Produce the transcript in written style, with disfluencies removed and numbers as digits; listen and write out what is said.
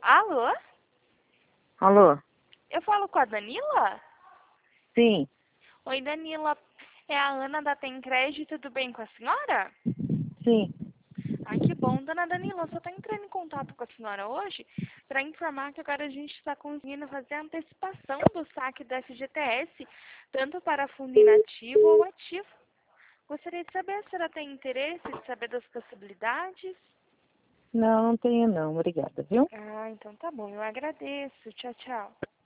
Alô? Alô? Eu falo com a Danila? Sim, Oi, Danila. É a Ana da Tem Crédito, tudo bem com a senhora? sim. Ai, que bom. Dona Danila, eu só tô entrando em contato com a senhora hoje para informar que agora a gente está conseguindo fazer a antecipação do saque do FGTS, tanto para fundo inativo ou ativo. Gostaria de saber se a senhora tem interesse de saber das possibilidades. Não, não tenho não. Obrigada, viu? Ah, então tá bom. Eu agradeço. Tchau, tchau.